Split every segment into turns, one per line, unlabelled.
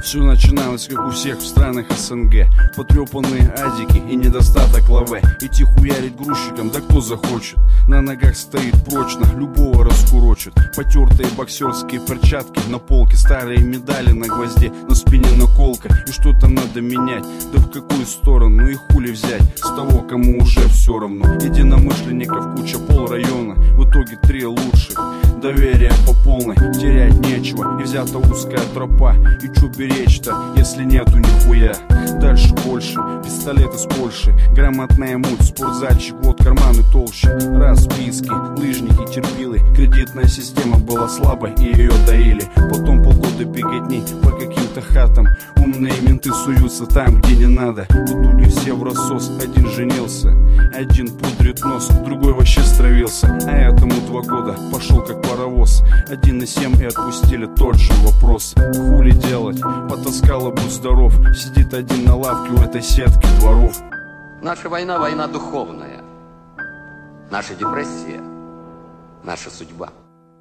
Все начиналось, как у всех в странах СНГ. Потрепанные адики и недостаток лаве. Идти хуярить грузчиком, да кто захочет. На ногах стоит прочно, любого раскурочит. Потертые боксерские перчатки на полке, старые медали на гвозде, на спине наколка. И что-то надо менять, да в какую сторону и хули взять с того, кому уже все равно. Единомышленников куча, полрайона, в итоге 3 лучших. Доверие по полной, терять нечего. И взята узкая тропа, и чё беречь-то, если нету нихуя. Дальше больше, пистолет из Польши, грамотная муть, спортзальчик, вот карманы толще. Расписки, лыжники, терпилы. Кредитная система была слабой, и ее доили. Потом полгода беготни по каким-то хатам. Умные менты суются там, где не надо. В итоге все в рассос, один женился, один пудрит нос, другой вообще стравился. А этому 2 года пошел как паровоз. 1,7 и отпустили, тот же вопрос. Хули делать, потаскало, будь здоров. Сидит один на лавке у этой сетки дворов.
Наша война — война духовная. Наша депрессия — наша судьба.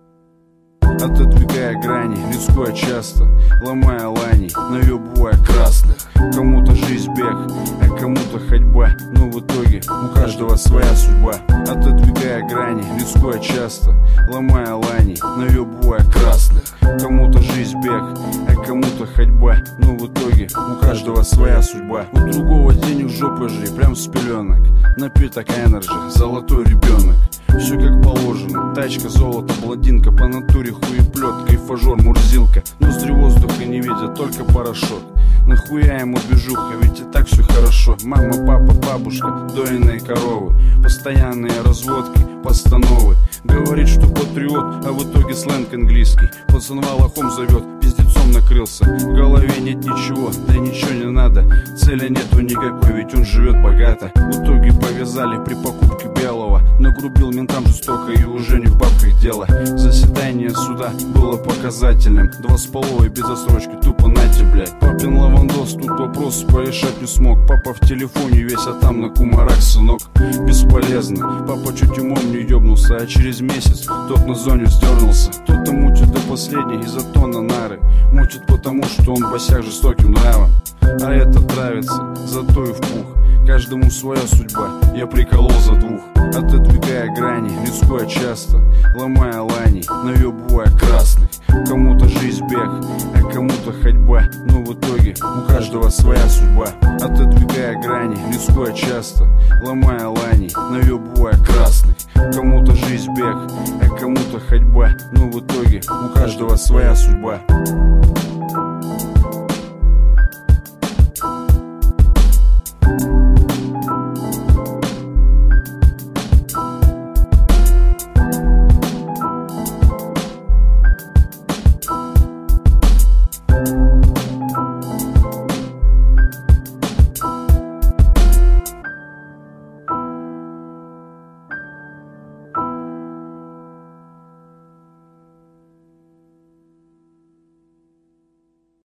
Отодвигая грани, рискуя часто, ломая лани, наебывая красных. Кому-то жизнь бег, а кому-то ходьба, но в итоге у каждого своя судьба. Отодвигая грани, рискуя часто, ломая лани, наебывая красных. Кому-то жизнь бег, а кому-то ходьба, но в итоге у каждого своя судьба. У другого денег жопы жри, прям с пеленок. Напиток Energy, золотой ребенок. Все как положено, тачка, золото, блондинка. По натуре хуеплет, кайфажор, мурзилка. Ноздри воздуха не видят, только порошок. Нахуя ему движуха, ведь и так все хорошо. Мама, папа, бабушка, дойные коровы. Постоянные разводки, постановы. Говорит, что патриот, а в итоге сленг английский. Пацанва лохом зовет, пиздецом накрылся. В голове нет ничего, да ничего не надо. Цели нету никакой, ведь он живет богато. В итоге повязали при покупке белого. Нагрубил ментам жестоко, и уже не в бабках дело. Заседание суда было показательным. 2,5 без отсрочки, тупо нате, блядь. Папин лавандос тут вопрос порешать не смог. Папа в телефоне весь, а там на кумарах, сынок. Бесполезно, папа чуть умом не ебнулся. А через месяц тот на зоне сдернулся. Кто-то мутит до последней из-за тона нары. Мутит потому, что он босяк жестоким нравом. А этот нравится, зато и в пух. Каждому своя судьба, я приколол за 2. Отодвигая грани, рискуя часто, ломая лани, наебывая красных. Кому-то жизнь бег, а кому-то ходьба, но в итоге у каждого своя судьба. Отодвигая грани, рискуя часто, ломая лани, наебывая красных. Кому-то жизнь бег, а кому-то ходьба, но в итоге у каждого своя судьба.